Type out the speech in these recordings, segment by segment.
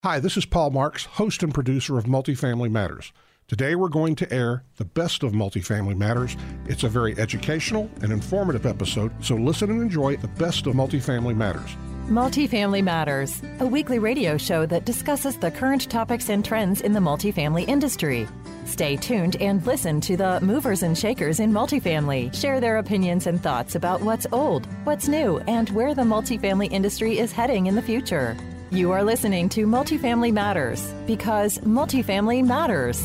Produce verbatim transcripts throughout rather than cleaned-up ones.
Hi, this is Paul Marks, host and producer of Multifamily Matters. Today we're going to air the best of Multifamily Matters. It's a very educational and informative episode, so listen and enjoy the best of Multifamily Matters. Multifamily Matters, a weekly radio show that discusses the current topics and trends in the multifamily industry. Stay tuned and listen to the movers and shakers in multifamily share their opinions and thoughts about what's old, what's new, and where the multifamily industry is heading in the future. You are listening to Multifamily Matters because multifamily matters.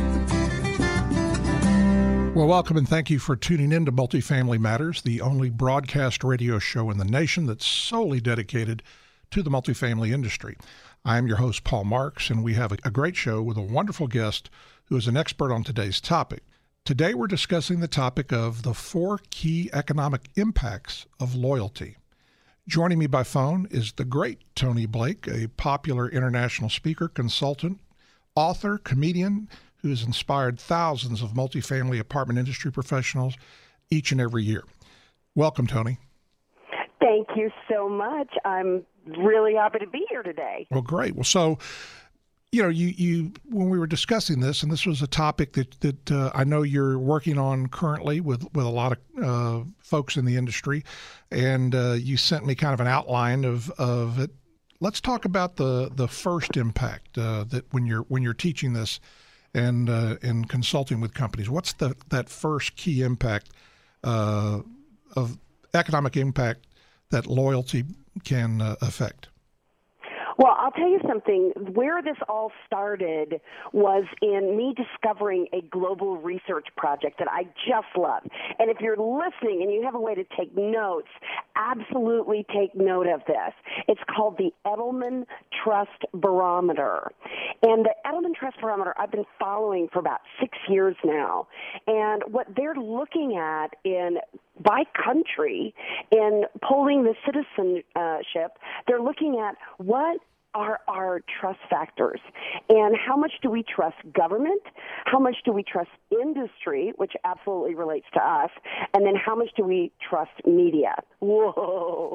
Well, welcome and thank you for tuning in to Multifamily Matters, the only broadcast radio show in the nation that's solely dedicated to the multifamily industry. I'm your host, Paul Marks, and we have a, a great show with a wonderful guest who is an expert on today's topic. Today, we're discussing the topic of the four key economic impacts of loyalty. Joining me by phone is the great Tony Blake, a popular international speaker, consultant, author, comedian, who has inspired thousands of multifamily apartment industry professionals each and every year. Welcome, Tony. Thank you so much. I'm really happy to be here today. Well, great. Well, so, you know, you, you when we were discussing this, and this was a topic that, that uh, I know you're working on currently with, with a lot of uh, folks in the industry, and uh, you sent me kind of an outline of, of it. Let's talk about the, the first impact uh, that when you're when you're teaching this and uh, and consulting with companies. What's the that first key impact uh, of economic impact that loyalty can uh, affect? Well, I'll tell you something. Where this all started was in me discovering a global research project that I just love. And if you're listening and you have a way to take notes, absolutely take note of this. It's called the Edelman Trust Barometer. And the Edelman Trust Barometer I've been following for about six years now. And what they're looking at in by country in polling the citizenship, they're looking at what are our trust factors and how much do we trust government, how much do we trust industry, which absolutely relates to us, and then how much do we trust media. Whoa.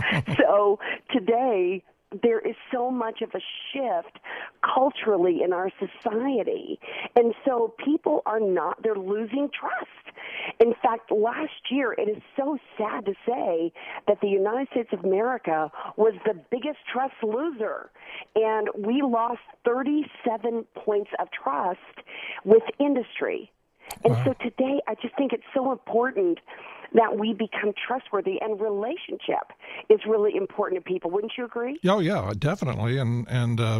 So today, there is so much of a shift culturally in our society. And so people are not, they're losing trust. In fact, last year, it is so sad to say that the United States of America was the biggest trust loser. And we lost thirty-seven points of trust with industry. And wow. So today, I just think it's so important that we become trustworthy, and relationship is really important to people. Wouldn't you agree? Oh, yeah, definitely. And and uh,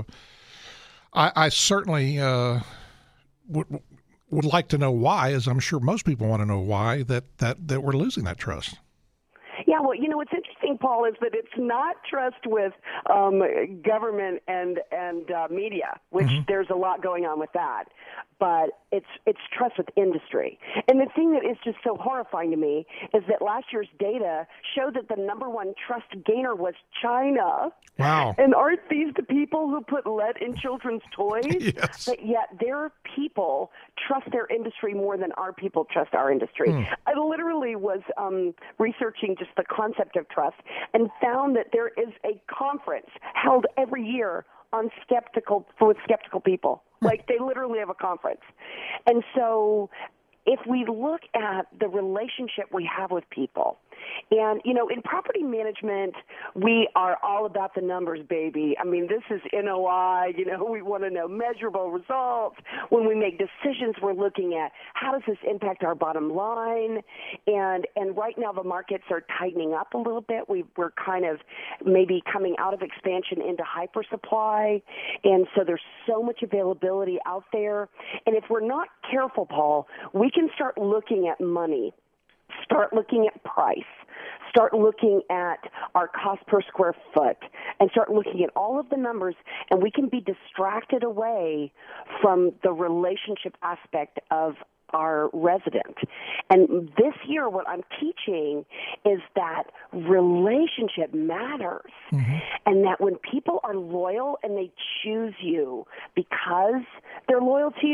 I, I certainly uh, would would like to know why, as I'm sure most people want to know why, that, that, that we're losing that trust. Yeah, well, you know, what's interesting, Paul, is that it's not trust with um, government and and uh, media, which mm-hmm. there's a lot going on with that, but it's it's trust with industry. And the thing that is just so horrifying to me is that last year's data showed that the number one trust gainer was China. Wow. And aren't these the people who put lead in children's toys? Yes. But yet their people trust their industry more than our people trust our industry. Mm. I literally was um, researching just the concept of trust and found that there is a conference held every year on skeptical with skeptical people. Like they literally have a conference. And so if we look at the relationship we have with people, and, you know, in property management, we are all about the numbers, baby. I mean, this is N O I, you know, we want to know measurable results. When we make decisions, we're looking at how does this impact our bottom line? And and right now the markets are tightening up a little bit. We, we're kind of maybe coming out of expansion into hyper supply. And so there's so much availability out there. And if we're not careful, Paul, we can start looking at money. Start looking at price, start looking at our cost per square foot, and start looking at all of the numbers, and we can be distracted away from the relationship aspect of our resident. And this year, what I'm teaching is that relationship matters, mm-hmm. and that when people are loyal and they choose you because they're loyal to you,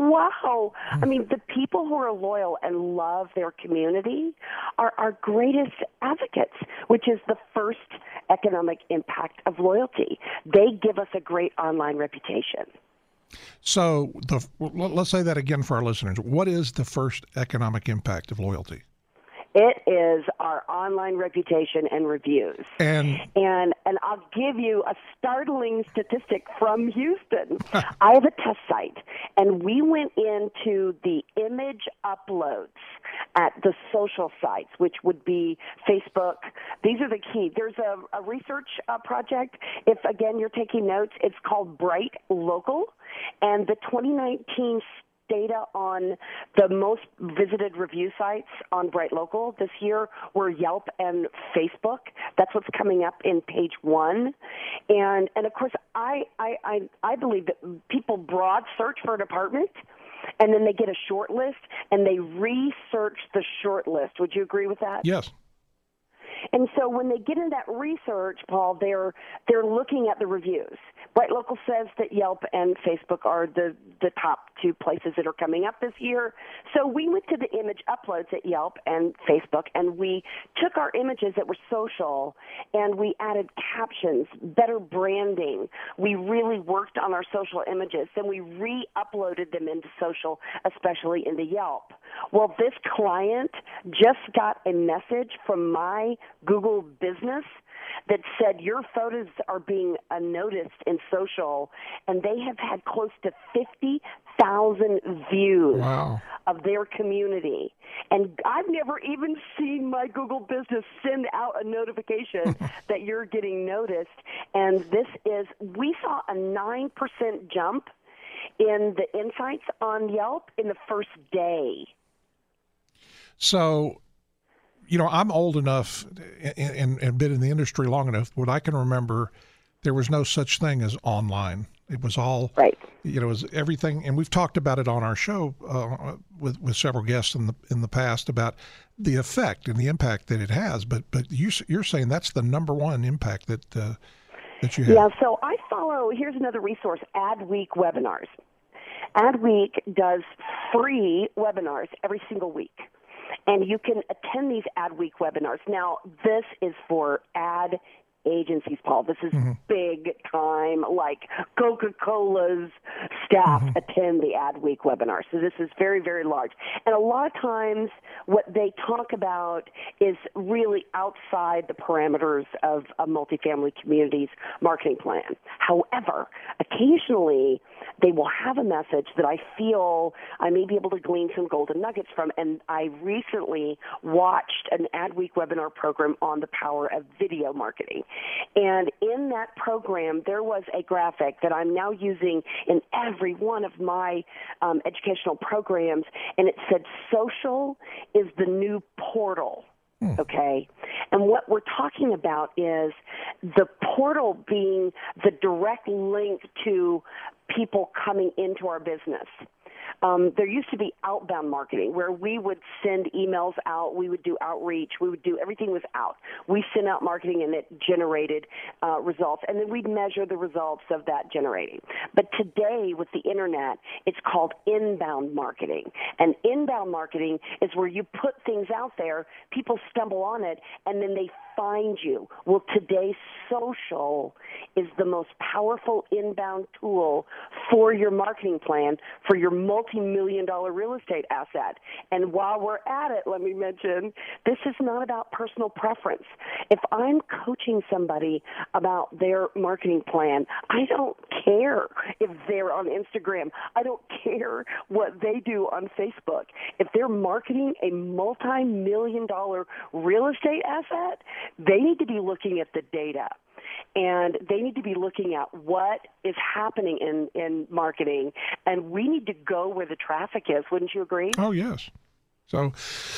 Wow. I mean, the people who are loyal and love their community are our greatest advocates, which is the first economic impact of loyalty. They give us a great online reputation. So the, let's say that again for our listeners. What is the first economic impact of loyalty? It is our online reputation and reviews. And and and I'll give you a startling statistic from Houston. I have a test site, and we went into the image uploads at the social sites, which would be Facebook. These are the key. There's a, a research uh, project. If, again, you're taking notes, it's called Bright Local, and the twenty nineteen data on the most visited review sites on Bright Local this year were Yelp and Facebook. That's what's coming up in page one. And and of course, I, I, I, I believe that people broad search for an apartment, and then they get a short list, and they research the short list. Would you agree with that? Yes. And so when they get in that research, Paul, they're they're looking at the reviews. Bright Local says that Yelp and Facebook are the, the top two places that are coming up this year. So we went to the image uploads at Yelp and Facebook, and we took our images that were social, and we added captions, better branding. We really worked on our social images. Then we re-uploaded them into social, especially into Yelp. Well, this client just got a message from my Google business that said your photos are being uh, noticed in social, and they have had close to fifty thousand views wow. of their community. And I've never even seen my Google business send out a notification that you're getting noticed. And this is, we saw a nine percent jump in the insights on Yelp in the first day. So, you know, I'm old enough and, and, and been in the industry long enough, what I can remember, there was no such thing as online. It was all, right. you know, it was everything. And we've talked about it on our show uh, with, with several guests in the in the past about the effect and the impact that it has. But but you, you're saying that's the number one impact that uh, that you have. Yeah, so I follow, here's another resource, Adweek webinars. Adweek does free webinars every single week. And you can attend these Adweek webinars. Now, this is for ad agencies, Paul. This is mm-hmm. big time, like Coca-Cola's staff mm-hmm. attend the Adweek webinar. So this is very, very large. And a lot of times what they talk about is really outside the parameters of a multifamily community's marketing plan. However, occasionally they will have a message that I feel I may be able to glean some golden nuggets from. And I recently watched an Adweek webinar program on the power of video marketing. And in that program, there was a graphic that I'm now using in every one of my um, educational programs, and it said social is the new portal. Hmm. Okay? And what we're talking about is the portal being the direct link to people coming into our business. Um, there used to be outbound marketing where we would send emails out, we would do outreach, we would do everything was out. We sent out marketing and it generated uh, results, and then we'd measure the results of that generating. But today with the internet, it's called inbound marketing. And inbound marketing is where you put things out there, people stumble on it, and then they find you. Well, today social is the most powerful inbound tool for your marketing plan for your multi-million dollar real estate asset. And while we're at it, let me mention, this is not about personal preference. If I'm coaching somebody about their marketing plan, I don't care if they're on Instagram. I don't care what they do on Facebook. If they're marketing a multi-million dollar real estate asset, they need to be looking at the data. And they need to be looking at what is happening in, in marketing, and we need to go where the traffic is. Wouldn't you agree? Oh, yes. So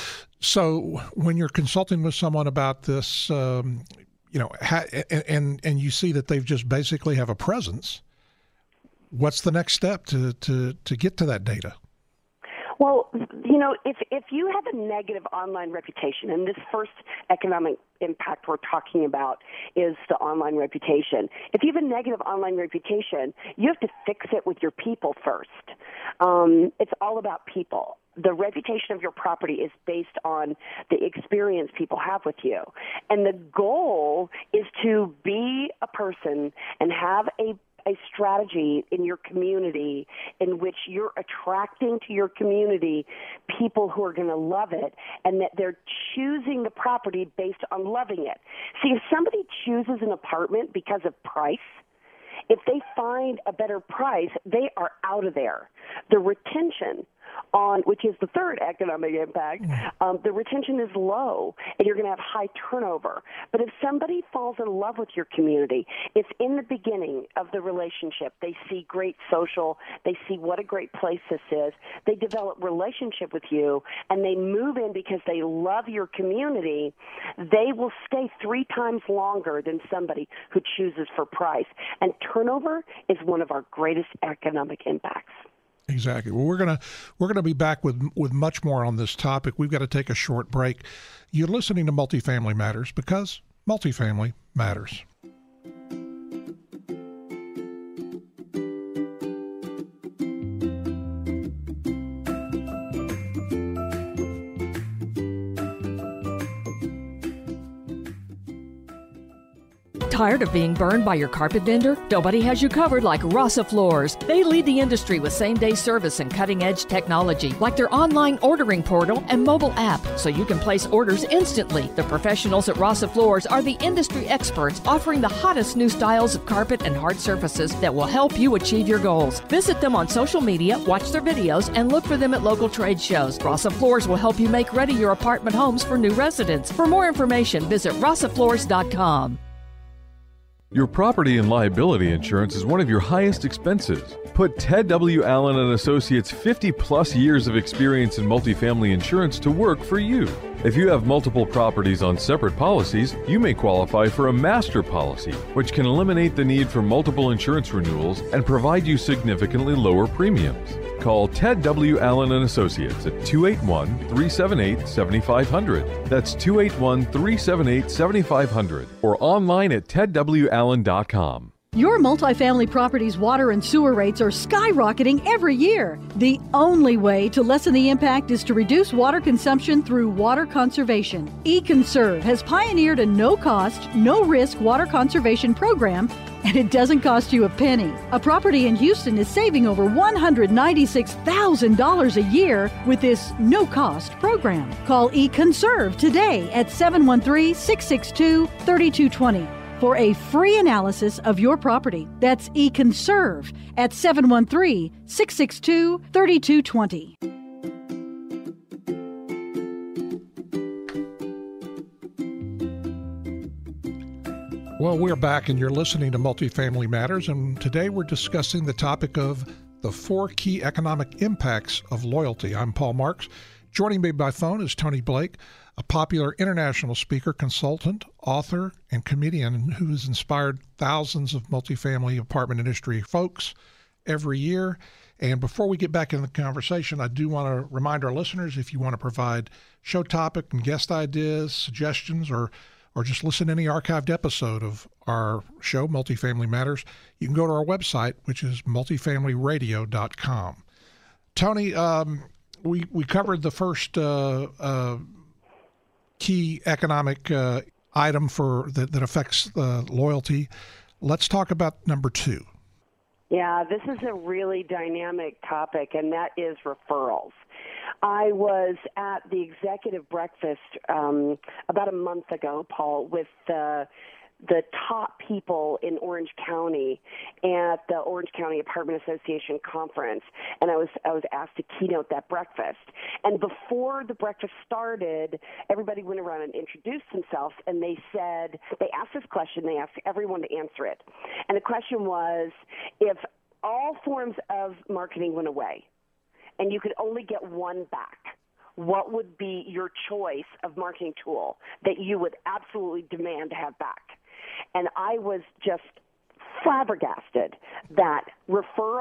so when you're consulting with someone about this, um, you know, ha- and, and and you see that they've just basically have a presence, what's the next step to, to, to get to that data? Well, you know, if if you have a negative online reputation, and this first economic impact we're talking about is the online reputation. If you have a negative online reputation, you have to fix it with your people first. Um, it's all about people. The reputation of your property is based on the experience people have with you. And the goal is to be a person and have a a strategy in your community in which you're attracting to your community people who are going to love it, and that they're choosing the property based on loving it. See, if somebody chooses an apartment because of price, if they find a better price, they are out of there. The retention on, which is the third economic impact, um, the retention is low, and you're going to have high turnover. But if somebody falls in love with your community, it's in the beginning of the relationship. They see great social, they see what a great place this is, they develop relationship with you, and they move in because they love your community, they will stay three times longer than somebody who chooses for price. And turnover is one of our greatest economic impacts. Exactly. Well, we're gonna we're gonna be back with with much more on this topic. We've got to take a short break. You're listening to Multifamily Matters because multifamily matters. Tired of being burned by your carpet vendor? Nobody has you covered like Rasa Floors. They lead the industry with same-day service and cutting-edge technology, like their online ordering portal and mobile app, so you can place orders instantly. The professionals at Rasa Floors are the industry experts, offering the hottest new styles of carpet and hard surfaces that will help you achieve your goals. Visit them on social media, watch their videos, and look for them at local trade shows. Rasa Floors will help you make ready your apartment homes for new residents. For more information, visit rasa floors dot com. Your property and liability insurance is one of your highest expenses. Put Ted W. Allen and Associates' fifty plus years of experience in multifamily insurance to work for you. If you have multiple properties on separate policies, you may qualify for a master policy, which can eliminate the need for multiple insurance renewals and provide you significantly lower premiums. Call Ted W. Allen and Associates at two eight one, three seven eight, seven five zero zero. That's two eight one, three seven eight, seven five zero zero or online at ted w allen dot com. Your multifamily property's water and sewer rates are skyrocketing every year. The only way to lessen the impact is to reduce water consumption through water conservation. eConserve has pioneered a no-cost, no-risk water conservation program, and it doesn't cost you a penny. A property in Houston is saving over one hundred ninety-six thousand dollars a year with this no-cost program. Call eConserve today at seven one three, six six two, three two two zero. for a free analysis of your property. That's eConserve at seven one three, six six two, three two two zero. Well, we're back and you're listening to Multifamily Matters, and today we're discussing the topic of the four key economic impacts of loyalty. I'm Paul Marks. Joining me by phone is Tony Blake, a popular international speaker, consultant, author, and comedian who has inspired thousands of multifamily apartment industry folks every year. And before we get back into the conversation, I do want to remind our listeners, if you want to provide show topic and guest ideas, suggestions, or or just listen to any archived episode of our show, Multifamily Matters, you can go to our website, which is multifamily radio dot com. Tony, um, we, we covered the first uh, uh, key economic uh, item for that, that affects uh, loyalty. Let's talk about number two. Yeah, this is a really dynamic topic, and that is referrals. I was at the executive breakfast um, about a month ago, Paul, with uh, the top people in Orange County at the Orange County Apartment Association conference, and I was I was asked to keynote that breakfast. And before the breakfast started, everybody went around and introduced themselves, and they said, they asked this question, they asked everyone to answer it. And the question was, if all forms of marketing went away, and you could only get one back, what would be your choice of marketing tool that you would absolutely demand to have back? And I was just flabbergasted that referral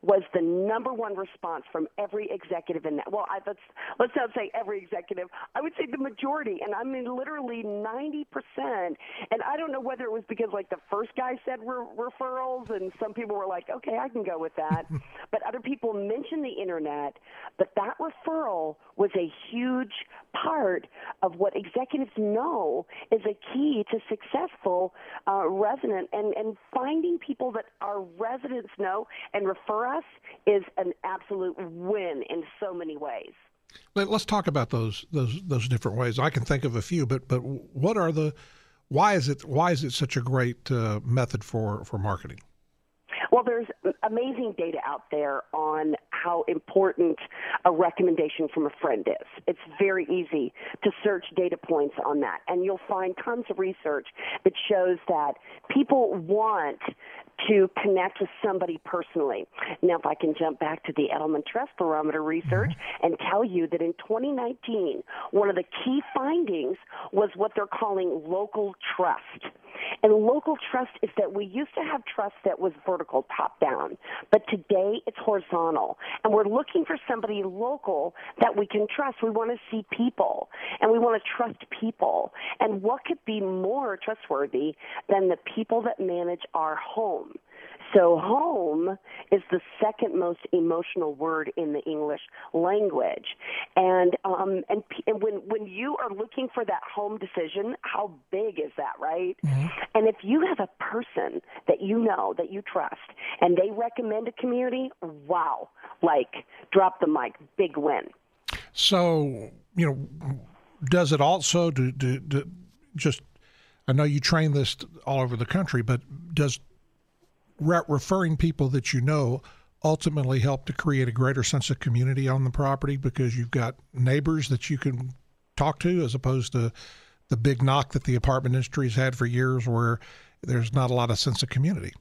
was the number one response from every executive in that. Well, I, let's let's not say every executive. I would say the majority, and I mean literally ninety percent. And I don't know whether it was because like the first guy said re- referrals, and some people were like, okay, I can go with that. But other people mentioned the internet. But that referral was a huge part of what executives know is a key to successful uh, resident, and and finding people that our residents know and refer us is an absolute win in so many ways. Let's talk about those those those different ways. I can think of a few, but but what are the why is it why is it such a great uh, method for, for marketing? Well, there's amazing data out there on how important a recommendation from a friend is. It's very easy to search data points on that, and you'll find tons of research that shows that people want to connect with somebody personally. Now, if I can jump back to the Edelman Trust Barometer research and tell you that in twenty nineteen, one of the key findings was what they're calling local trust. And local trust is that we used to have trust that was vertical, top down, but today it's horizontal. And we're looking for somebody local that we can trust. We want to see people, and we want to trust people. And what could be more trustworthy than the people that manage our home? So home is the second most emotional word in the English language. And um, and, and when, when you are looking for that home decision, how big is that, right? Mm-hmm. And if you have a person that you know, that you trust, and they recommend a community, wow, like drop the mic, big win. So, you know, does it also do, do, do just, I know you train this all over the country, but does re- referring people that you know ultimately help to create a greater sense of community on the property because you've got neighbors that you can talk to as opposed to the big knock that the apartment industry has had for years where there's not a lot of sense of community?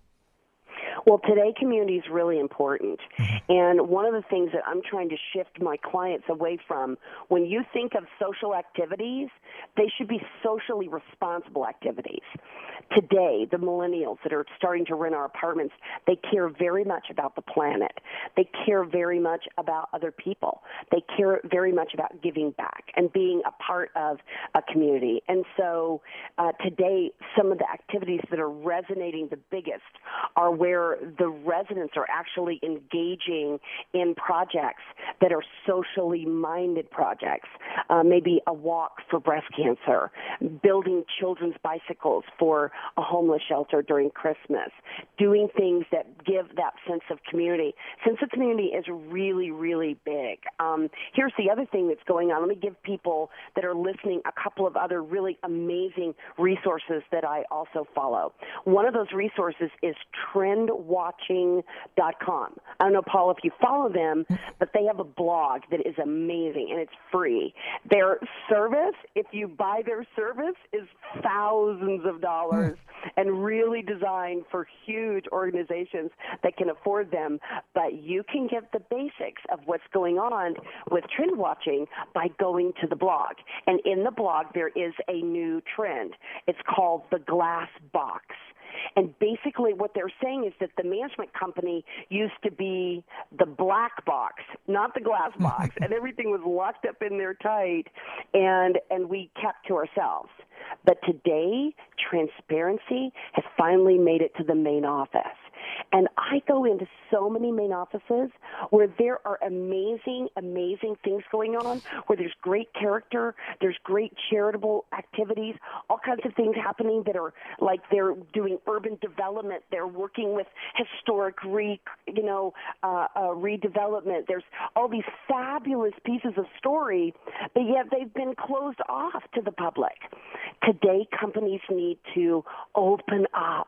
Well, today community is really important. Mm-hmm. And one of the things that I'm trying to shift my clients away from, when you think of social activities, they should be socially responsible activities. Today, the millennials that are starting to rent our apartments, they care very much about the planet. They care very much about other people. They care very much about giving back and being a part of a community. And so uh, today, some of the activities that are resonating the biggest are where the residents are actually engaging in projects that are socially minded projects, uh, maybe a walk for breast cancer, building children's bicycles for a homeless shelter during Christmas, doing things that give that sense of community. Sense of community is really, really big. Um, here's the other thing that's going on. Let me give people that are listening a couple of other really amazing resources that I also follow. One of those resources is trend watching dot com. I don't know, Paul, if you follow them, but they have a blog that is amazing, and it's free. Their service, if you buy their service, is thousands of dollars and really designed for huge organizations that can afford them. But you can get the basics of what's going on with trend watching by going to the blog. And in the blog, there is a new trend. It's called the glass box. And basically what they're saying is that the management company used to be the black box, not the glass box, and everything was locked up in there tight, and, and we kept to ourselves. But today, transparency has finally made it to the main office. And I go into so many main offices where there are amazing, amazing things going on, where there's great character, there's great charitable activities, all kinds of things happening that are like they're doing urban development, they're working with historic re, you know, uh, uh, redevelopment. There's all these fabulous pieces of story, but yet they've been closed off to the public. Today, companies need to open up,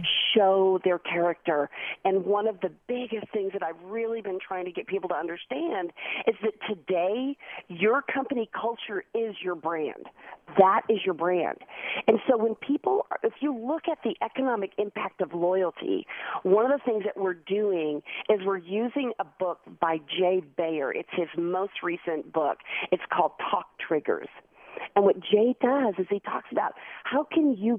show their character. And one of the biggest things that I've really been trying to get people to understand is that today, your company culture is your brand. That is your brand. And so when people, if you look at the economic impact of loyalty, one of the things that we're doing is we're using a book by Jay Baer. It's his most recent book. It's called Talk Triggers. And what Jay does is he talks about how can you get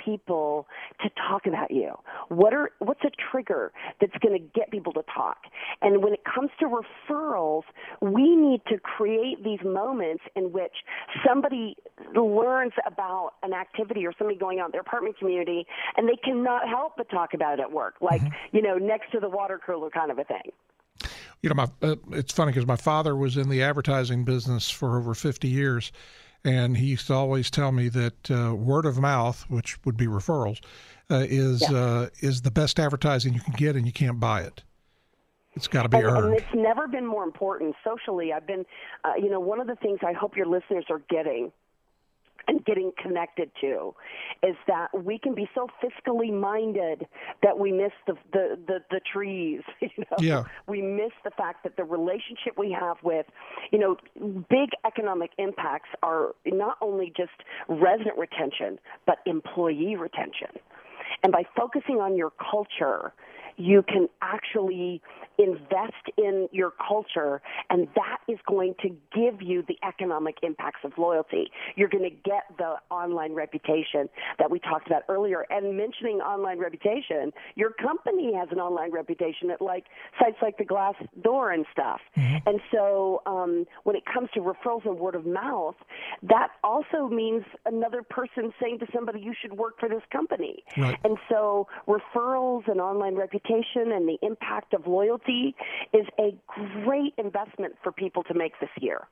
people to talk about you? What are what's a trigger that's going to get people to talk? And when it comes to referrals, we need to create these moments in which somebody learns about an activity or something going on in their apartment community, and they cannot help but talk about it at work, like, mm-hmm. you know, next to the water cooler kind of a thing. You know, my, uh, it's funny because my father was in the advertising business for over fifty years, and he used to always tell me that uh, word of mouth, which would be referrals, uh, is yeah. uh, is the best advertising you can get, and you can't buy it. It's got to be and, earned. And it's never been more important socially. I've been, uh, you know, one of the things I hope your listeners are getting and getting connected to is that we can be so fiscally minded that we miss the the, the, the trees. You know? Yeah. We miss the fact that the relationship we have with, you know, big economic impacts are not only just resident retention, but employee retention. And by focusing on your culture, you can actually invest in your culture, and that is going to give you the economic impacts of loyalty. You're going to get the online reputation that we talked about earlier. And mentioning online reputation, your company has an online reputation at like sites like the Glassdoor and stuff. Mm-hmm. And so um, when it comes to referrals and word of mouth, that also means another person saying to somebody, you should work for this company. Right. And so referrals and online reputation and the impact of loyalty is a great investment for people to make this year.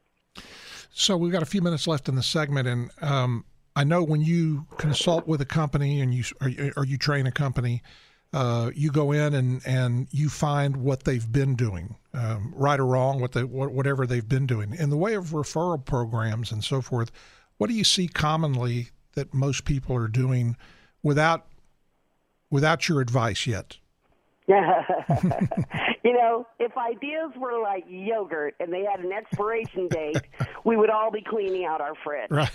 So we've got a few minutes left in the segment, and um, I know when you consult with a company and you or, or you train a company, uh, you go in and, and you find what they've been doing, um, right or wrong, what they whatever they've been doing. In the way of referral programs and so forth, what do you see commonly that most people are doing without without your advice yet? You know, if ideas were like yogurt and they had an expiration date, we would all be cleaning out our fridge. Right.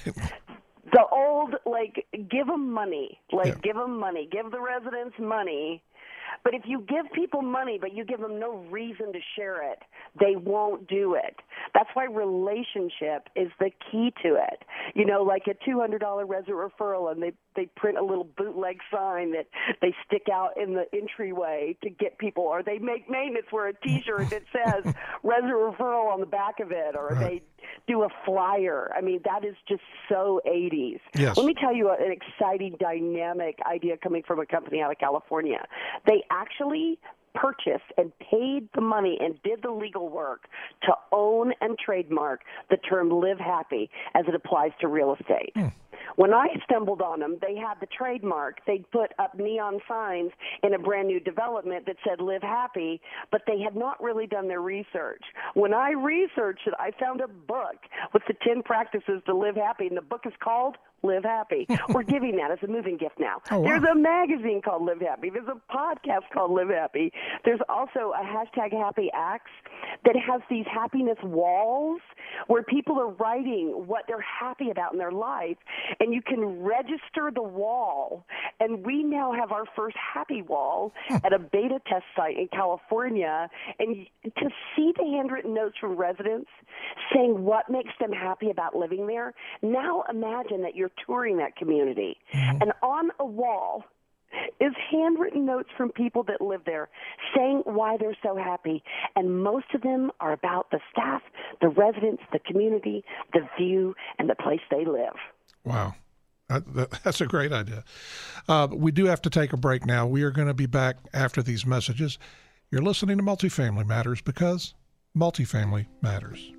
The old, like, give them money. Like, yeah. give them money. Give the residents money. But if you give people money, but you give them no reason to share it, they won't do it. That's why relationship is the key to it. You know, like a two hundred dollars resident referral, and they, they print a little bootleg sign that they stick out in the entryway to get people, or they make maintenance wear a T-shirt that says resident referral on the back of it, or right. they do a flyer. I mean, that is just so eighties. Yes. Let me tell you an exciting, dynamic idea coming from a company out of California. They actually purchased and paid the money and did the legal work to own and trademark the term Live Happy as it applies to real estate. Mm. When I stumbled on them, they had the trademark. They put up neon signs in a brand new development that said Live Happy, but they had not really done their research. When I researched it, I found a book with the ten practices to live happy, and the book is called Live Happy. We're giving that as a moving gift now. Oh, wow. There's a magazine called Live Happy. There's a podcast called Live Happy. There's also a hashtag Happy Acts that has these happiness walls where people are writing what they're happy about in their life, and you can register the wall. And we now have our first happy wall at a beta test site in California. And to see the handwritten notes from residents saying what makes them happy about living there, now imagine that you're touring that community. Mm-hmm. And on a wall is handwritten notes from people that live there saying why they're so happy. And most of them are about the staff, the residents, the community, the view, and the place they live. Wow. That, that, that's a great idea. Uh, we do have to take a break now. We are going to be back after these messages. You're listening to Multifamily Matters because multifamily matters.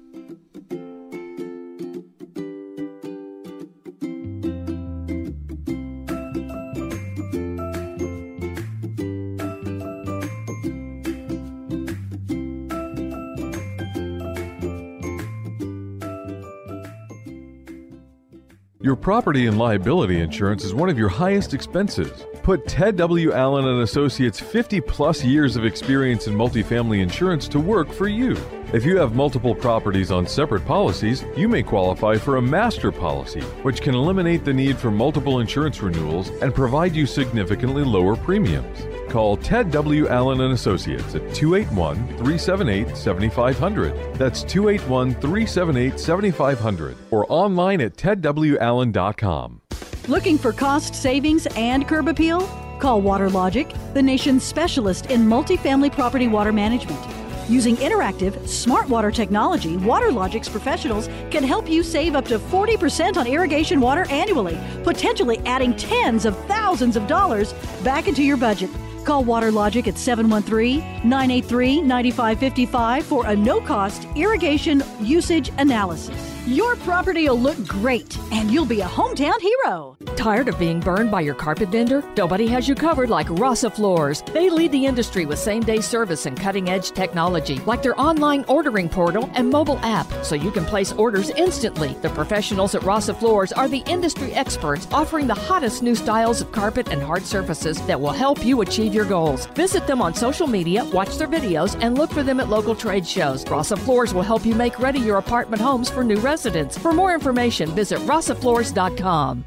Your property and liability insurance is one of your highest expenses. Put Ted W. Allen and Associates' fifty plus years of experience in multifamily insurance to work for you. If you have multiple properties on separate policies, you may qualify for a master policy, which can eliminate the need for multiple insurance renewals and provide you significantly lower premiums. Call Ted W. Allen and Associates at two eight one, three seven eight, seven five zero zero. That's two eight one, three seven eight, seven five zero zero or online at ted w allen dot com. Looking for cost savings and curb appeal? Call WaterLogic, the nation's specialist in multifamily property water management. Using interactive, smart water technology, WaterLogic's professionals can help you save up to forty percent on irrigation water annually, potentially adding tens of thousands of dollars back into your budget. Call WaterLogic at seven one three, nine eight three, nine five five five for a no-cost irrigation usage analysis. Your property will look great, and you'll be a hometown hero. Tired of being burned by your carpet vendor? Nobody has you covered like Rasa Floors. They lead the industry with same-day service and cutting-edge technology, like their online ordering portal and mobile app, so you can place orders instantly. The professionals at Rasa Floors are the industry experts, offering the hottest new styles of carpet and hard surfaces that will help you achieve your goals. Visit them on social media, watch their videos, and look for them at local trade shows. Rasa Floors will help you make ready your apartment homes for new residents. For more information, visit rasa floors dot com.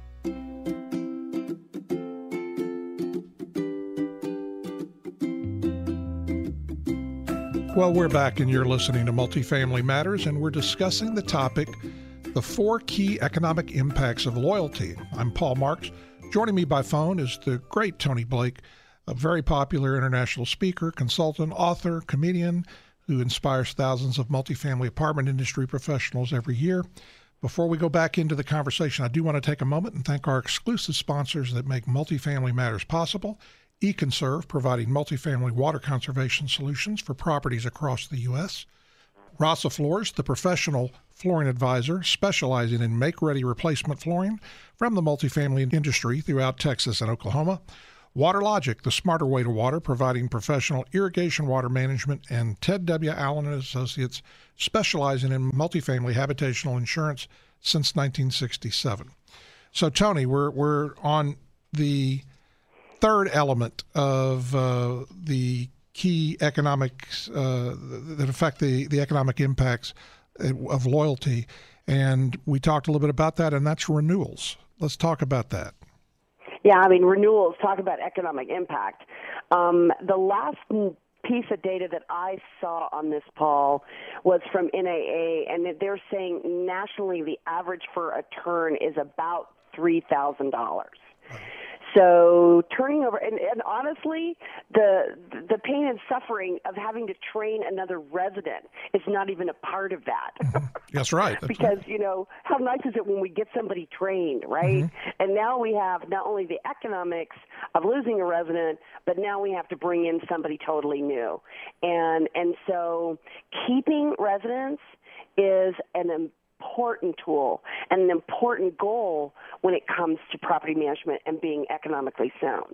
Well, we're back and you're listening to Multifamily Matters, and we're discussing the topic, the four key economic impacts of loyalty. I'm Paul Marks. Joining me by phone is the great Tony Blake, a very popular international speaker, consultant, author, comedian, who inspires thousands of multifamily apartment industry professionals every year. Before we go back into the conversation, I do want to take a moment and thank our exclusive sponsors that make Multifamily Matters possible. eConserve, providing multifamily water conservation solutions for properties across the U S Rasa Floors, the professional flooring advisor specializing in make-ready replacement flooring from the multifamily industry throughout Texas and Oklahoma. WaterLogic, the smarter way to water, providing professional irrigation water management, and Ted W. Allen and Associates, specializing in multifamily habitational insurance since nineteen sixty-seven. So, Tony, we're we're on the third element of uh, the key economics uh, that affect the, the economic impacts of loyalty, and we talked a little bit about that, and that's renewals. Let's talk about that. Yeah, I mean, renewals, talk about economic impact. Um, the last piece of data that I saw on this, Paul, was from N A A, and they're saying nationally the average for a turn is about three thousand dollars. So turning over, and, and honestly, the the pain and suffering of having to train another resident is not even a part of that. Mm-hmm. That's right. That's because, right. you know, how nice is it when we get somebody trained, right? Mm-hmm. And now we have not only the economics of losing a resident, but now we have to bring in somebody totally new. And and so keeping residents is an important tool and an important goal when it comes to property management and being economically sound.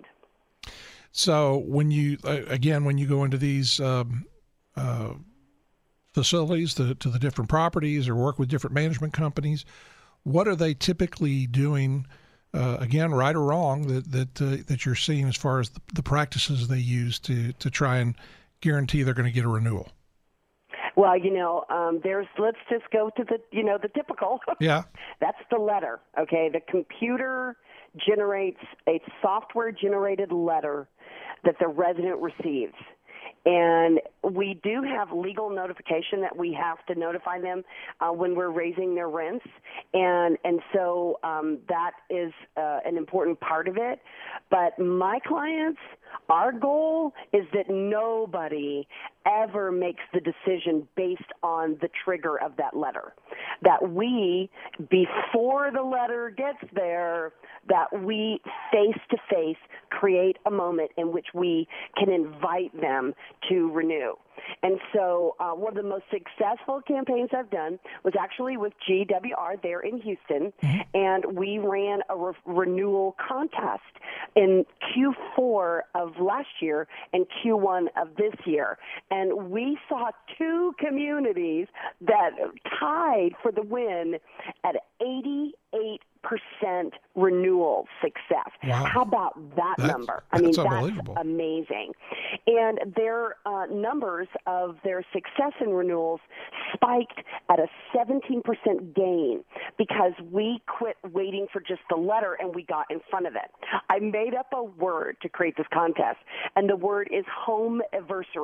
So when you, again, when you go into these um, uh, facilities, to, to the different properties or work with different management companies, what are they typically doing, uh, again, right or wrong, that that uh, that you're seeing as far as the, the practices they use to, to try and guarantee they're going to get a renewal? Well, you know, um, there's, let's just go to the, you know, the typical. Yeah. That's the letter, okay? The computer generates a software-generated letter that the resident receives. And we do have legal notification that we have to notify them uh, when we're raising their rents. And and so um, that is uh, an important part of it. But my clients, our goal is that nobody ever makes the decision based on the trigger of that letter. That we, before the letter gets there, that we face-to-face create a moment in which we can invite them to renew. And so uh, one of the most successful campaigns I've done was actually with G W R there in Houston, mm-hmm. and we ran a re- renewal contest in Q four of last year and Q one of this year. And we saw two communities that tied for the win at eighty-eight percent renewal success. Wow. How about that that's, number? I mean, that's that's amazing. And their uh, numbers of their success in renewals spiked at a seventeen percent gain because we quit waiting for just the letter and we got in front of it. I made up a word to create this contest, and the word is home anniversary.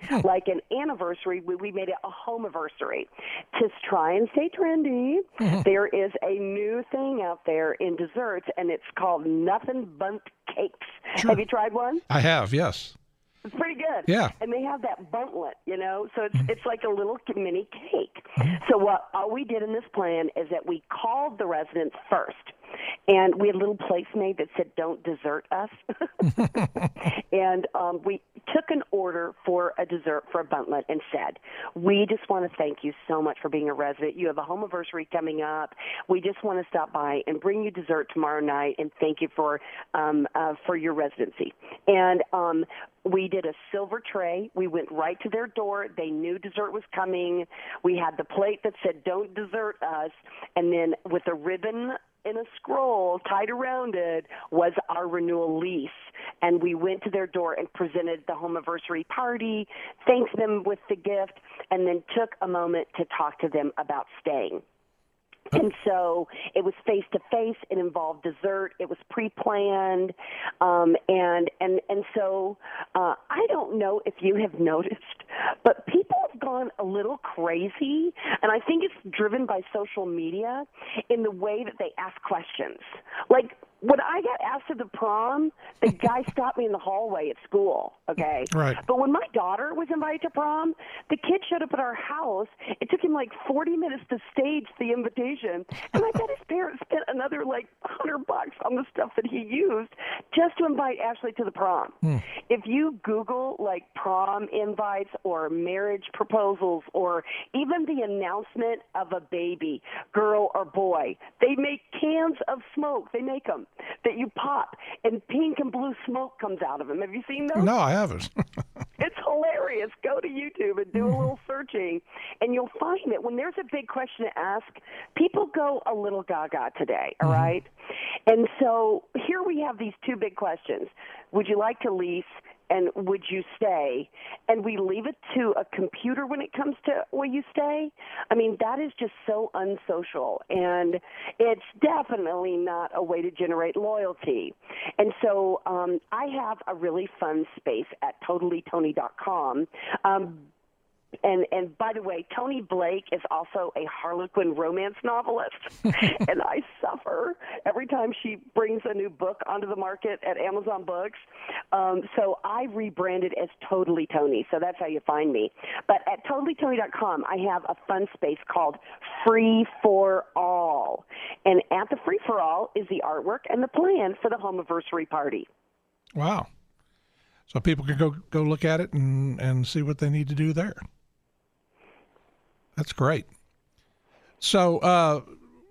Hmm. Like an anniversary, we, we made it a home-iversary. To try and stay trendy, mm-hmm. there is a new thing out there in desserts, and it's called Nothing Bundt Cakes. Sure. Have you tried one? I have, yes. It's pretty good. Yeah. And they have that buntlet, you know, so it's it's like a little mini cake. So what all we did in this plan is that we called the residents first, and we had a little place made that said, "Don't desert us." And um, we took an order for a dessert for a buntlet and said, "We just want to thank you so much for being a resident. You have a home anniversary coming up. We just want to stop by and bring you dessert tomorrow night, and thank you for um, uh, for your residency." And um, we did a silver tray. We went right to their door. They knew dessert was coming. We had the plate that said, "Don't desert us," and then with a ribbon in a scroll tied around it was our renewal lease. And we went to their door and presented the home anniversary party, thanked them with the gift, and then took a moment to talk to them about staying. And so it was face-to-face. It involved dessert. It was pre-planned. Um, and, and, and so uh, I don't know if you have noticed, but people have gone a little crazy, and I think it's driven by social media in the way that they ask questions. Like, when I got asked to the prom, the guy stopped me in the hallway at school, okay? Right. But when my daughter was invited to prom, the kid showed up at our house. It took him like forty minutes to stage the invitation, and I bet his parents spent another like one hundred bucks on the stuff that he used just to invite Ashley to the prom. Hmm. If you Google like prom invites or marriage proposals or even the announcement of a baby, girl or boy, they make cans of smoke. They make them that you pop, and pink and blue smoke comes out of them. Have you seen those? No, I haven't. It's hilarious. Go to YouTube and do a little searching, and you'll find that when there's a big question to ask, people go a little gaga today, all mm-hmm. right? And so here we have these two big questions. Would you like to lease, and would you stay? And we leave it to a computer when it comes to will you stay? I mean, that is just so unsocial, and it's definitely not a way to generate loyalty. And so um, I have a really fun space at totally tony dot com. Um, And and by the way, Tony Blake is also a Harlequin romance novelist, and I suffer every time she brings a new book onto the market at Amazon Books. Um, so I rebranded as Totally Tony, so that's how you find me. But at totally tony dot com, I have a fun space called Free for All, and at the Free for All is the artwork and the plan for the home anniversary party. Wow! So people can go go look at it and and see what they need to do there. That's great. So uh,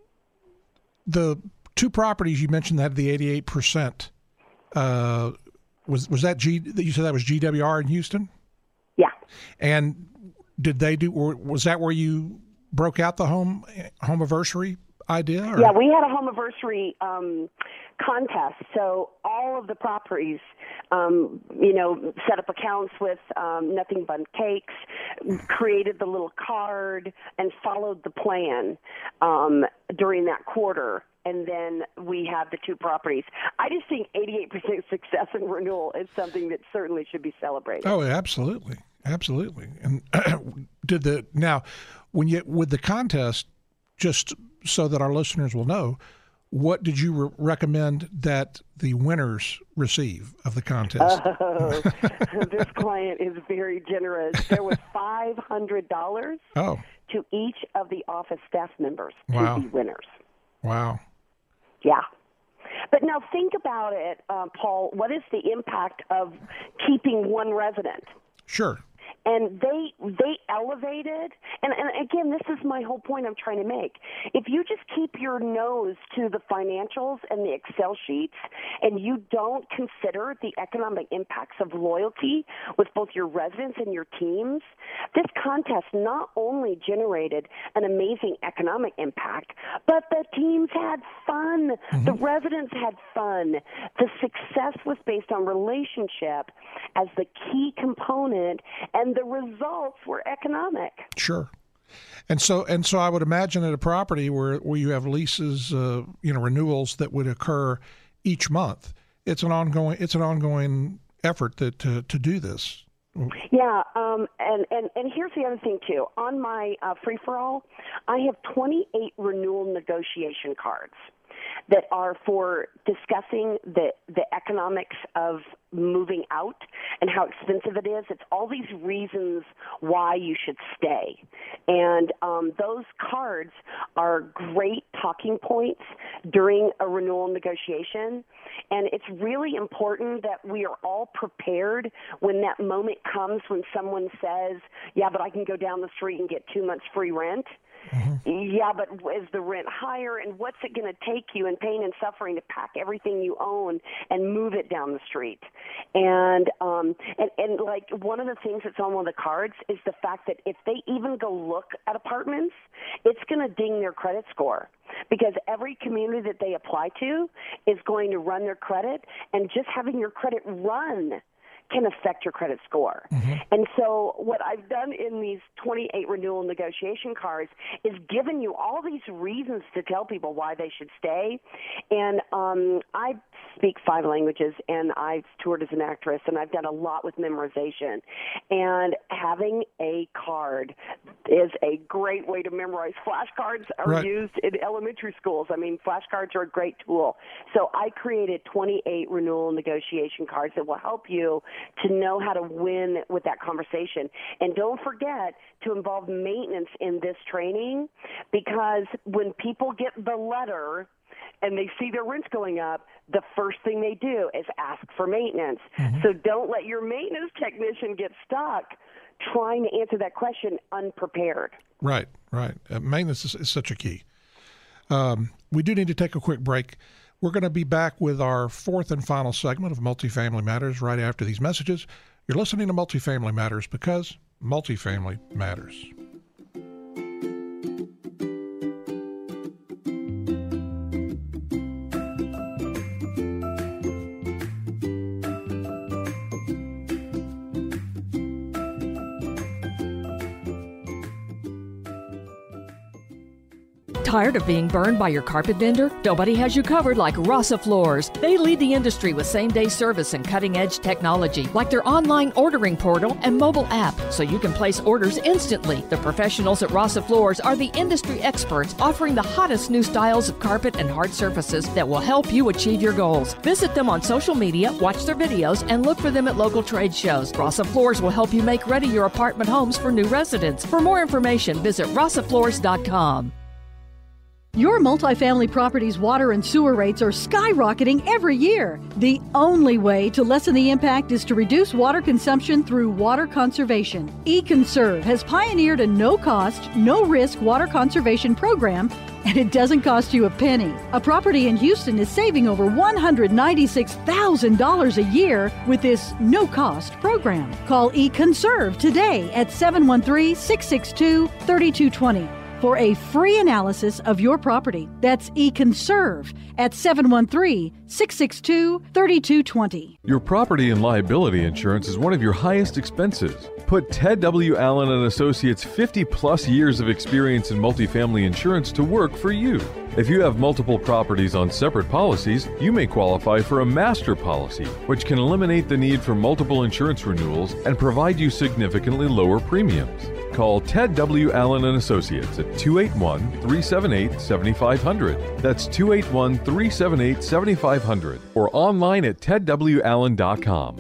the two properties you mentioned that had the eighty-eight percent, uh, was was that G? You said that was G W R in Houston? Yeah. And did they do? Or was that where you broke out the home home anniversary idea? Or? Yeah, we had a home anniversary um, contest. So all of the properties, um, you know, set up accounts with um, Nothing Bundt Cakes, created the little card, and followed the plan um, during that quarter. And then we have the two properties. I just think eighty-eight percent success in renewal is something that certainly should be celebrated. Oh, absolutely. Absolutely. And did the now, when you with the contest, just so that our listeners will know, what did you re- recommend that the winners receive of the contest? Oh, this client is very generous. There was five hundred dollars oh. to each of the office staff members wow. to be winners. Wow. Yeah. But now think about it, uh, Paul. What is the impact of keeping one resident? Sure. And they they elevated, and, and again, this is my whole point I'm trying to make. If you just keep your nose to the financials and the Excel sheets, and you don't consider the economic impacts of loyalty with both your residents and your teams, this contest not only generated an amazing economic impact, but the teams had fun. Mm-hmm. The residents had fun. The success was based on relationship as the key component, and the results were economic. Sure. And so and so I would imagine at a property where, where you have leases, uh, you know, renewals that would occur each month, it's an ongoing it's an ongoing effort that, to, to do this. Yeah, um, and, and, and here's the other thing, too. On my uh, free-for-all, I have twenty-eight renewal negotiation cards that are for discussing the, the economics of moving out and how expensive it is. It's all these reasons why you should stay. And um, those cards are great talking points during a renewal negotiation. And it's really important that we are all prepared when that moment comes when someone says, yeah, but I can go down the street and get two months free rent. Mm-hmm. Yeah, but is the rent higher, and what's it going to take you in pain and suffering to pack everything you own and move it down the street? And um, and and like one of the things that's on one of the cards is the fact that if they even go look at apartments, it's going to ding their credit score. Because every community that they apply to is going to run their credit, and just having your credit run can affect your credit score. Mm-hmm. And so what I've done in these twenty-eight renewal negotiation cards is given you all these reasons to tell people why they should stay. And um, I speak five languages, and I've toured as an actress, and I've done a lot with memorization. And having a card is a great way to memorize. Flashcards are right. used in elementary schools. I mean, flashcards are a great tool. So I created twenty-eight renewal negotiation cards that will help you to know how to win with that conversation. And don't forget to involve maintenance in this training, because when people get the letter and they see their rents going up, the first thing they do is ask for maintenance. Mm-hmm. So don't let your maintenance technician get stuck trying to answer that question unprepared. Right, right. Uh, maintenance is, is such a key. Um, we do need to take a quick break. We're going to be back with our fourth and final segment of Multifamily Matters right after these messages. You're listening to Multifamily Matters because multifamily matters. Tired of being burned by your carpet vendor? Nobody has you covered like Rasa Floors. They lead the industry with same-day service and cutting-edge technology, like their online ordering portal and mobile app, so you can place orders instantly. The professionals at Rasa Floors are the industry experts, offering the hottest new styles of carpet and hard surfaces that will help you achieve your goals. Visit them on social media, watch their videos, and look for them at local trade shows. Rasa Floors will help you make ready your apartment homes for new residents. For more information, visit rasa floors dot com. Your multifamily property's water and sewer rates are skyrocketing every year. The only way to lessen the impact is to reduce water consumption through water conservation. eConserve has pioneered a no-cost, no-risk water conservation program, and it doesn't cost you a penny. A property in Houston is saving over one hundred ninety-six thousand dollars a year with this no-cost program. Call eConserve today at seven one three, six six two, three two two zero. for a free analysis of your property. That's eConserve at seven one three, six six two, three two two zero. Your property and liability insurance is one of your highest expenses. Put Ted W. Allen and Associates' fifty plus years of experience in multifamily insurance to work for you. If you have multiple properties on separate policies, you may qualify for a master policy, which can eliminate the need for multiple insurance renewals and provide you significantly lower premiums. Call Ted W. Allen and Associates at two eight one, three seven eight, seven five zero zero. That's two eight one, three seven eight, seven five zero zero or online at ted w allen dot com.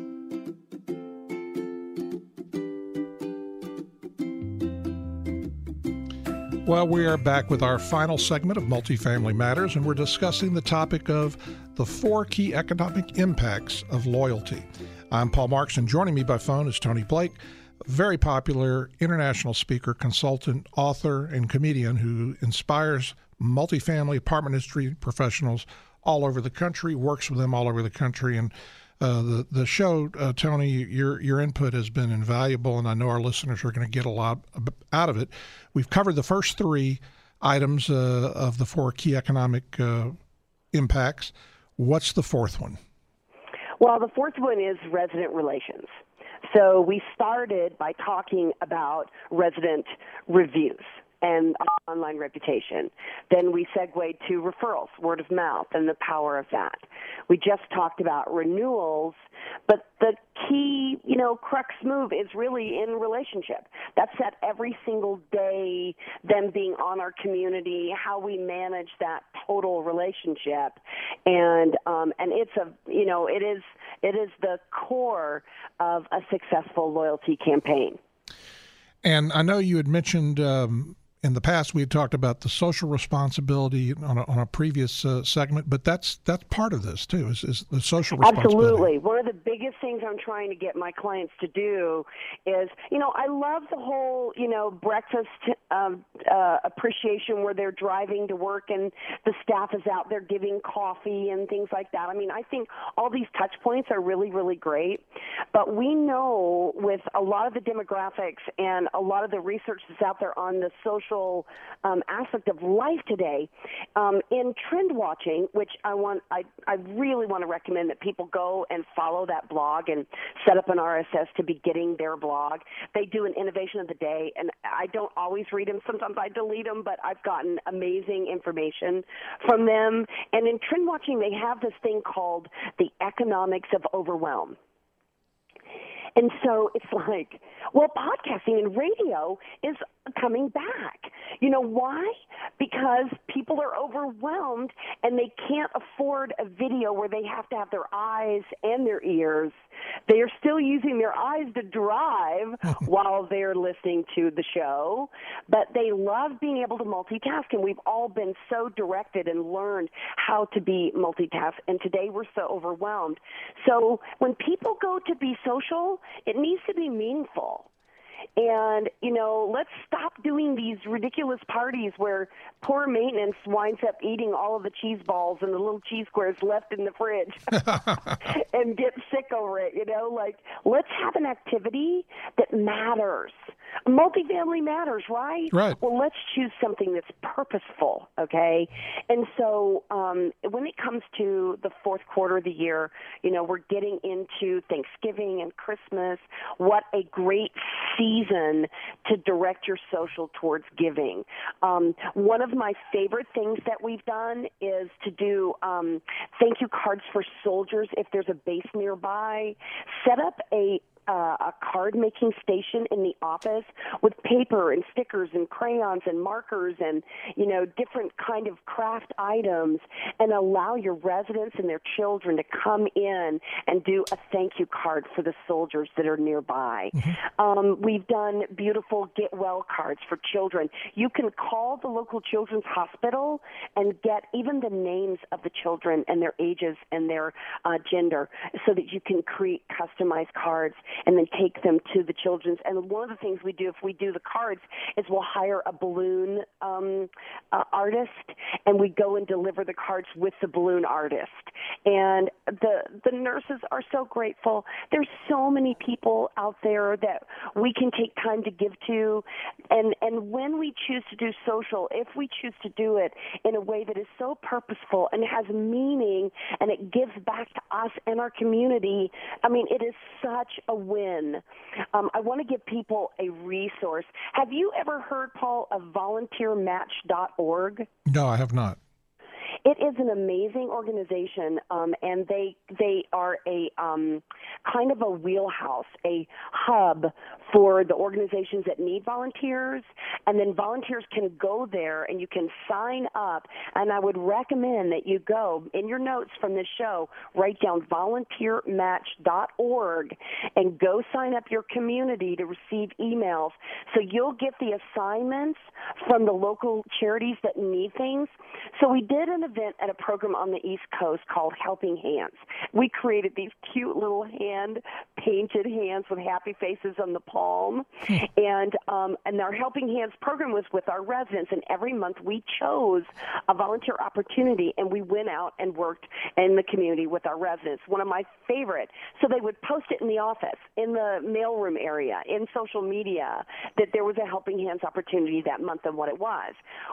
Well, we are back with our final segment of Multifamily Matters, and we're discussing the topic of the four key economic impacts of loyalty. I'm Paul Marks, and joining me by phone is Tony Blake, a very popular international speaker, consultant, author, and comedian who inspires multifamily apartment industry professionals all over the country, works with them all over the country. And uh, the the show, uh, Tony, your your input has been invaluable, and I know our listeners are going to get a lot out of it. We've covered the first three items uh, of the four key economic uh, impacts. What's the fourth one? Well, the fourth one is resident relations. So we started by talking about resident reviews. and online reputation. Then we segued to referrals, word of mouth, and the power of that. We just talked about renewals, but the key, you know, crux move is really in relationship. That's that every single day, them being on our community, how we manage that total relationship, and um, and it's a, you know, it is it is the core of a successful loyalty campaign. And I know you had mentioned um, in the past we had talked about the social responsibility on a, on a previous uh, segment, but that's that's part of this too, is, is the social responsibility. Absolutely. One of the biggest things I'm trying to get my clients to do is, you know, I love the whole, you know, breakfast um, uh, appreciation where they're driving to work and the staff is out there giving coffee and things like that. I mean, I think all these touch points are really, really great, but we know with a lot of the demographics and a lot of the research that's out there on the social um, aspect of life today, um, in trend watching, which I want, I, I really want to recommend that people go and follow that blog and set up an R S S to be getting their blog. They do an innovation of the day, and I don't always read them. Sometimes I delete them, but I've gotten amazing information from them. And in trend watching, they have this thing called the economics of overwhelm. And so it's like, well, podcasting and radio is coming back. You know why? Because people are overwhelmed and they can't afford a video where they have to have their eyes and their ears. They are still using their eyes to drive while they're listening to the show, but they love being able to multitask, and we've all been so directed and learned how to be multitask, and today we're so overwhelmed. So when people go to be social, it needs to be meaningful. And, you know, let's stop doing these ridiculous parties where poor maintenance winds up eating all of the cheese balls and the little cheese squares left in the fridge and get sick over it, you know? Like, let's have an activity that matters. Multifamily matters, right? Right. Well, let's choose something that's purposeful, okay? And so um, when it comes to the fourth quarter of the year, you know, we're getting into Thanksgiving and Christmas. What a great season to direct your social towards giving. Um, one of my favorite things that we've done is to do um, thank you cards for soldiers if there's a base nearby. Set up a Uh, a card-making station in the office with paper and stickers and crayons and markers and, you know, different kind of craft items, and allow your residents and their children to come in and do a thank you card for the soldiers that are nearby. Mm-hmm. Um, we've done beautiful get well cards for children. You can call the local children's hospital and get even the names of the children and their ages and their uh, gender so that you can create customized cards and then take them to the children's. And one of the things we do if we do the cards is we'll hire a balloon um, uh, artist, and we go and deliver the cards with the balloon artist. And the the nurses are so grateful. There's so many people out there that we can take time to give to. And, and when we choose to do social, if we choose to do it in a way that is so purposeful and has meaning and it gives back to us and our community, I mean, it is such a win. Um, I want to give people a resource. Have you ever heard, Paul, of volunteer match dot org? No, I have not. It is an amazing organization, um, and they they are a um, kind of a wheelhouse, a hub for the organizations that need volunteers, and then volunteers can go there and you can sign up. And I would recommend that you go, in your notes from this show, write down volunteer match dot org and go sign up your community to receive emails. So you'll get the assignments from the local charities that need things. So we did an event at a program on the East Coast called Helping Hands. We created these cute little hand-painted hands with happy faces on the palm. and um, and our Helping Hands program was with our residents, and every month we chose a volunteer opportunity, and we went out and worked in the community with our residents. One of my favorite. So they would post it in the office, in the mailroom area, in social media, that there was a Helping Hands opportunity that month and what it was.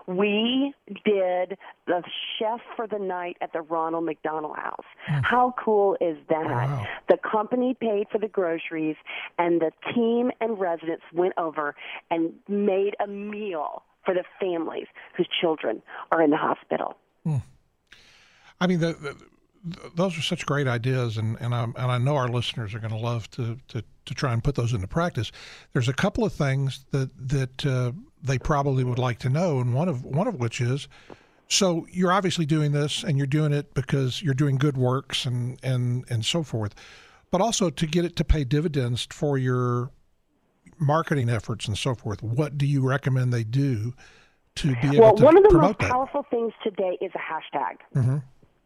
We did the chef for the night at the Ronald McDonald House. Mm. How cool is that? Wow. The company paid for the groceries, and the team and residents went over and made a meal for the families whose children are in the hospital. Hmm. I mean, the, the, those are such great ideas, and and, I'm, and I know our listeners are going to love to, to to try and put those into practice. There's a couple of things that that uh, they probably would like to know, and one of one of which is, so you're obviously doing this, and you're doing it because you're doing good works and and and so forth, but also to get it to pay dividends for your marketing efforts and so forth. What do you recommend they do to be able well, to one of the promote most that? powerful things today is a hashtag. Mm-hmm.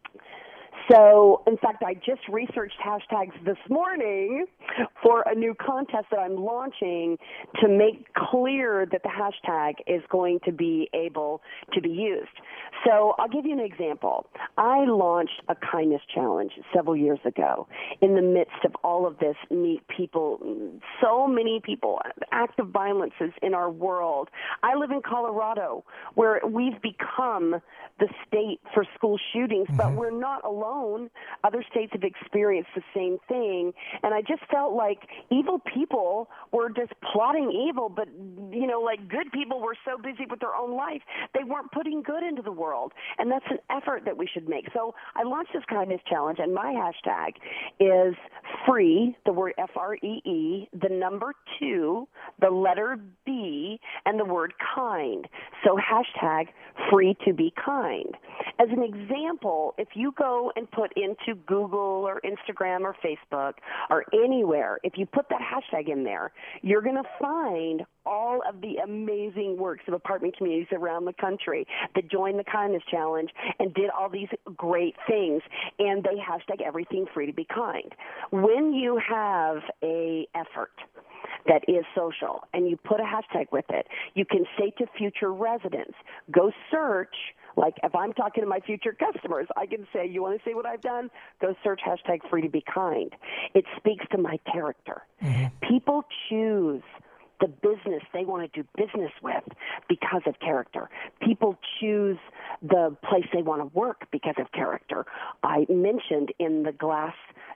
So, in fact, I just researched hashtags this morning for a new contest that I'm launching to make clear that the hashtag is going to be able to be used. So I'll give you an example. I launched a kindness challenge several years ago in the midst of all of this neat people, so many people, active violences in our world. I live in Colorado, where we've become the state for school shootings, mm-hmm. but we're not alone. Other states have experienced the same thing, and I just felt like evil people were just plotting evil, but, you know, like good people were so busy with their own life, they weren't putting good into the world, and that's an effort that we should make. So I launched this kindness challenge, and my hashtag is free, the word F R E E, the number two, the letter B, and the word kind. So hashtag free to be kind. As an example, if you go and put into Google or Instagram or Facebook or anywhere, if you put that hashtag in there, you're going to find all of the amazing works of apartment communities around the country that joined the Kindness Challenge and did all these great things, and they hashtag everything free to be kind. When you have a effort that is social and you put a hashtag with it, you can say to future residents, go search. Like if I'm talking to my future customers, I can say, you want to see what I've done? Go search hashtag free to be kind. It speaks to my character. Mm-hmm. People choose the business they want to do business with because of character. People choose the place they want to work because of character. I mentioned in the glass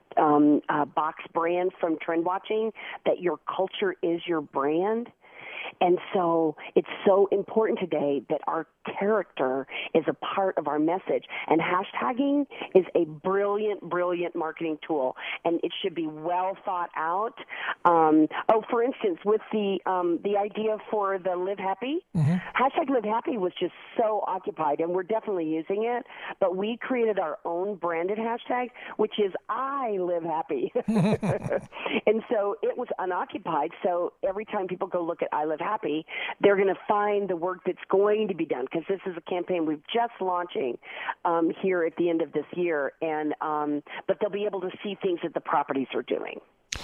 um, uh, box brand from Trend Watching that your culture is your brand. And so it's so important today that our character is a part of our message. And hashtagging is a brilliant, brilliant marketing tool, and it should be well thought out. Um, oh, for instance, with the um, the idea for the Live Happy, mm-hmm. hashtag Live Happy was just so occupied, and we're definitely using it. But we created our own branded hashtag, which is I Live Happy. And so it was unoccupied, so every time people go look at I Live Happy, they're going to find the work that's going to be done, because this is a campaign we've just launching um, here at the end of this year, and um, but they'll be able to see things that the properties are doing.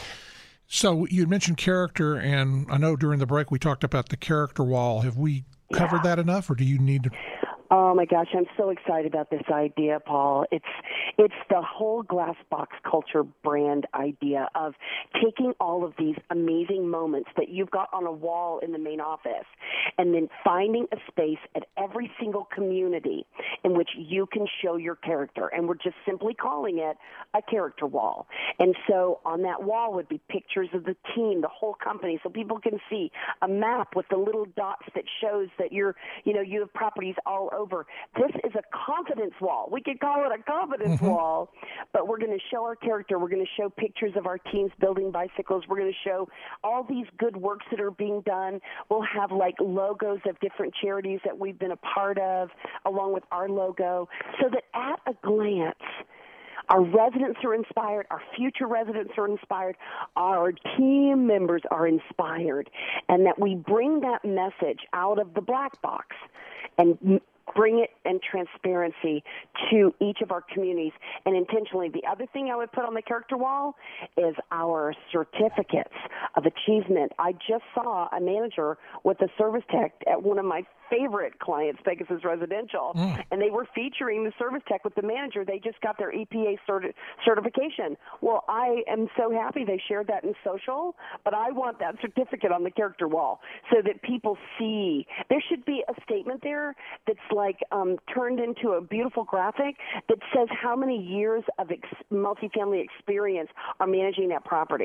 So you mentioned character, and I know during the break we talked about the character wall. Have we covered yeah. that enough, or do you need to? Oh my gosh, I'm so excited about this idea, Paul. It's it's the whole glass box culture brand idea of taking all of these amazing moments that you've got on a wall in the main office and then finding a space at every single community in which you can show your character. And we're just simply calling it a character wall. And so on that wall would be pictures of the team, the whole company, so people can see a map with the little dots that shows that you're, you know, you have properties all over. This is a confidence wall. We could call it a confidence mm-hmm. wall, but we're going to show our character. We're going to show pictures of our teams building bicycles. We're going to show all these good works that are being done. We'll have like logos of different charities that we've been a part of, along with our logo, so that at a glance, our residents are inspired, our future residents are inspired, our team members are inspired, and that we bring that message out of the black box and bring it in transparency to each of our communities and intentionally. The other thing I would put on the character wall is our certificates of achievement. I just saw a manager with a service tech at one of my favorite clients, Pegasus Residential, mm. and they were featuring the service tech with the manager. They just got their E P A certi- certification. Well, I am so happy they shared that in social, but I want that certificate on the character wall so that people see. There should be a statement there that's like um, turned into a beautiful graphic that says how many years of ex- multifamily experience are managing that property.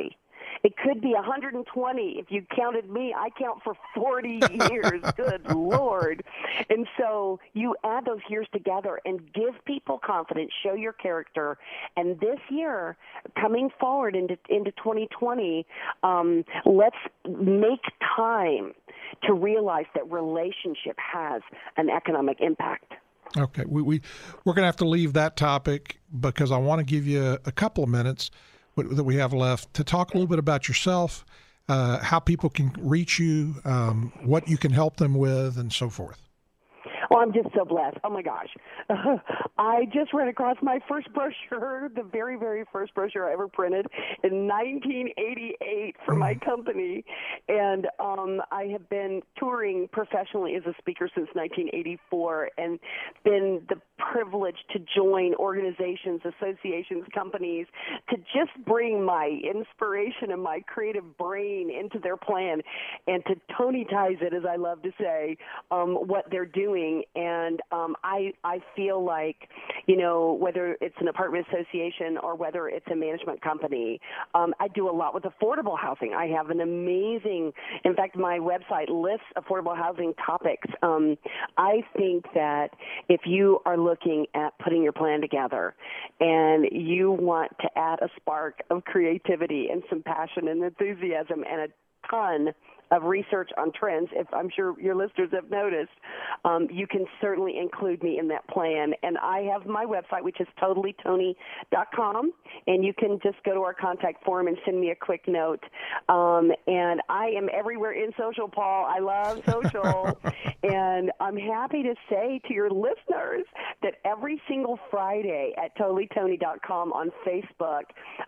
It could be one hundred twenty. If you counted me, I count for forty years. Good Lord. And so you add those years together and give people confidence, show your character. And this year, coming forward into, into twenty twenty, um, let's make time to realize that relationship has an economic impact. Okay, we, we, we're going to have to leave that topic because I want to give you a couple of minutes that we have left to talk a little bit about yourself, uh, how people can reach you, um, what you can help them with, and so forth. Well, I'm just so blessed. Oh, my gosh. Uh, I just ran across my first brochure, the very, very first brochure I ever printed in nineteen eighty-eight for my company. And um, I have been touring professionally as a speaker since nineteen eighty-four and been the privilege to join organizations, associations, companies, to just bring my inspiration and my creative brain into their plan and to Tony-tize it, as I love to say, um, what they're doing. And um, I, I feel like, you know, whether it's an apartment association or whether it's a management company, um, I do a lot with affordable housing. I have an amazing, in fact, my website lists affordable housing topics. Um, I think that if you are looking at putting your plan together and you want to add a spark of creativity and some passion and enthusiasm and a ton of research on trends, if I'm sure your listeners have noticed, um, you can certainly include me in that plan. And I have my website, which is totally tony dot com, and you can just go to our contact form and send me a quick note. Um, and I am everywhere in social, Paul. I love social. And I'm happy to say to your listeners that every single Friday at totally tony dot com on Facebook,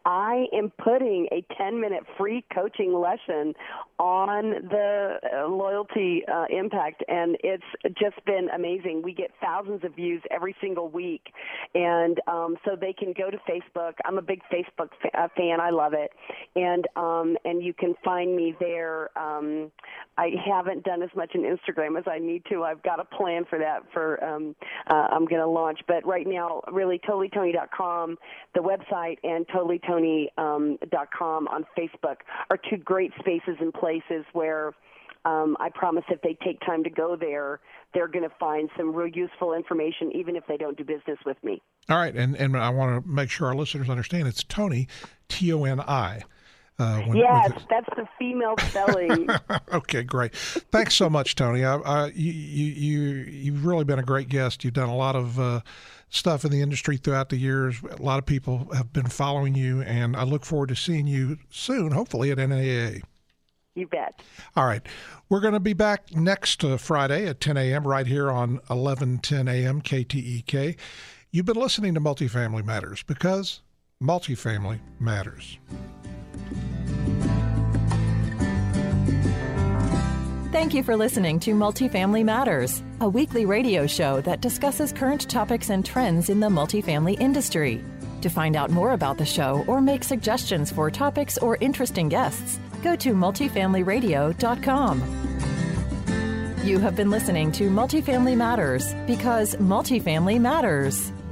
I am putting a ten-minute free coaching lesson on the uh, loyalty uh, impact, and it's just been amazing. We get thousands of views every single week, and um, so they can go to Facebook. I'm a big Facebook fa- fan. I love it, and um, and you can find me there. Um, I haven't done as much on Instagram as I need to. I've got a plan for that. For um, uh, I'm going to launch, but right now, really, totally tony dot com, the website, and totally tony dot com on Facebook are two great spaces and places where um, I promise if they take time to go there, they're going to find some real useful information, even if they don't do business with me. All right, and, and I want to make sure our listeners understand it's Tony, T O N I. Uh, when, yes, the... that's the female spelling. Okay, great. Thanks so much, Tony. I, I, you, you, you've really been a great guest. You've done a lot of uh, stuff in the industry throughout the years. A lot of people have been following you, and I look forward to seeing you soon, hopefully at N A A. You bet. All right. We're going to be back next uh, Friday at ten a.m. right here on eleven ten a.m. K T E K. You've been listening to Multifamily Matters because multifamily matters. Thank you for listening to Multifamily Matters, a weekly radio show that discusses current topics and trends in the multifamily industry. To find out more about the show or make suggestions for topics or interesting guests, go to multifamily radio dot com. You have been listening to Multifamily Matters because multifamily matters.